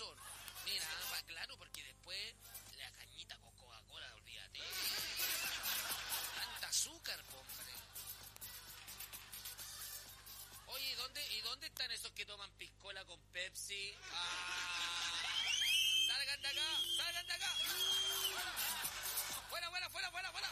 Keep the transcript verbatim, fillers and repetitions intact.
razón. Mira, va, claro, porque después la cañita con Coca-Cola, olvídate. Tanta azúcar, hombre. Oye, ¿y dónde, ¿y dónde están esos que toman piscola con Pepsi? ¡Ah! ¡Salgan de acá! ¡Salgan de acá! ¡Fuera, fuera, fuera, fuera, fuera!